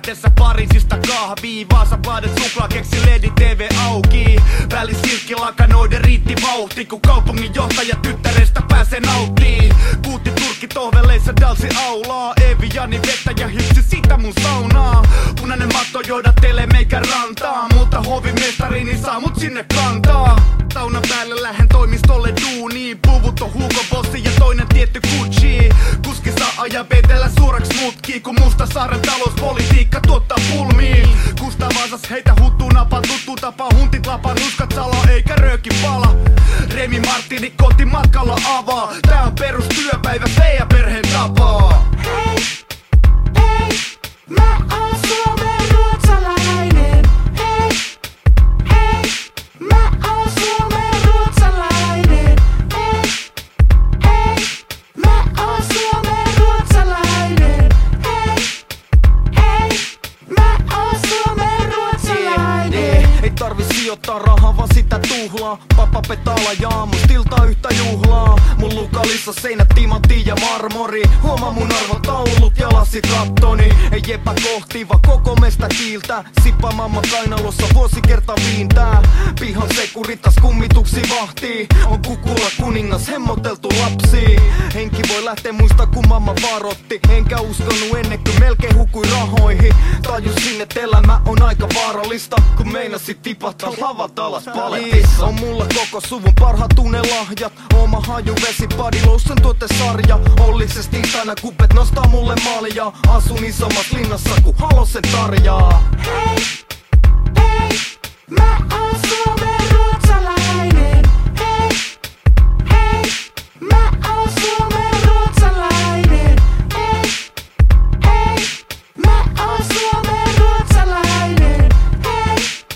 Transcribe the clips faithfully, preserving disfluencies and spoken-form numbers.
Edessä Pariisista kahvii, Vaasapaadet suklaakeksi, Ledi T V auki. Väli silkkilakanoiden riitti vauhti, kun kaupungin johtaja tyttärestä pääsee nauttii. Kuutti Turkki tohveleissa dalsi aulaa, Eevi Jani vettäjä hipsi sitä mun saunaa. Punainen matto johdattelee meikä rantaa, mutta hovimestari niin saa mut sinne kantaa. Saunan päälle lähen toimistolle duuniin, puvut on Hugo Bossi ja toinen tietty Gucci. Kuski saa ajaa vetellä suoraks mutkii, kun Mustasaaren talouspolitiikka tuottaa pulmiin. Kustaa Vaasas heitä huttuu napaa, tuttu tapaa huntit lapaa, nuskat salaa eikä rööki pala. Remi Martini koti matkalla avaa, tää on perustyöpäivä, Fea perheen tapaa. Hei, hei, mä oon Suomen ruotsalainen. Hei, hei, mä oon Suomen ruotsalainen. Hei, hei, mä oon Suomen ruotsalainen. Hei, hei, mä oon Suomen ruotsalainen. Ei tarvi sijoittaa rahaa, vaan sitä tuhlaa. Papa petala ja aamustilta yhtä juhlaa. Mun lukalissa seinät timantti ja marmori. Huomaa mun arvotaulut ja lassikattoni. Ei epäkohtiva koko mestä kiiltää. Sippa mamma kainalossa vuosi kerta viintää. Pihan sekuritas kummituksi vahtii. On kukula kuningas hemmoteltu lapsi. Henki voi lähteä muista kun mamma varotti. Enkä uskonut ennen kuin melkein hukui rahoihin. Tajusin et elämä on aika vaarallista, kun meinasit tipahtaa lavat alas paletissa. On mulla koko suvun parhaat tunnelahjat. Oma hajuvesi body lotion tuotesarja. Ollikses tiistaina kupet nostaa mulle malja. Asun isommassa linnassa kun Halosen tarjaa. Hei, hei, mä oon Suomen ruotsalainen. Hei, hei, mä oon Suomen ruotsalainen. Hei, hei, mä oon Suomen ruotsalainen. Hei,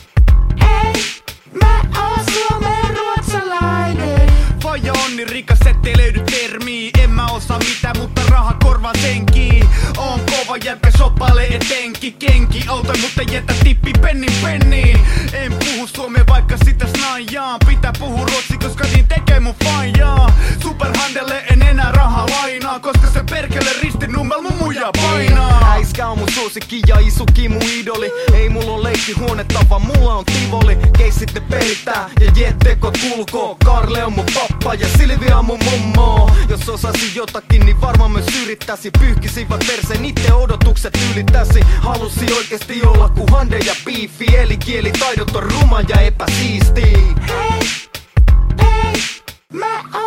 hei, mä oon Suomen ruotsalainen. Faija on niin rikas ettei löydy termii. En mä osaa mitään, mutta raha korvaa senkii. Oon kova jätkä, shoppailee etenkin. Kenki autoi, mutta jätä tippi pennin penniin. En puhu suomea vaikka sitä snaijaan. Pitää puhua ruotsi, koska niin tekee mun faijaa. Superhandelle en enää rahaa lainaa, koska se perkele ristinummel mun muja painaa. Äiskä on mun suosikki ja isuki mun idoli. Ei mulla on leikkihuonetta, vaan mulla on tivoli. Keissit ne peritää ja jettekot kulkoo. Karle on mun pappa ja Silvia on mun mummo. Jos osasi jotakin, niin varmaan myös yrittäisi. Pyyhkisivät perseen, itse odotukset ylittäisi. Halusi oikeesti olla ku Hande ja Beefy. Eli kielitaidot on ruma ja epäsiisti. Hei, hei, mä oon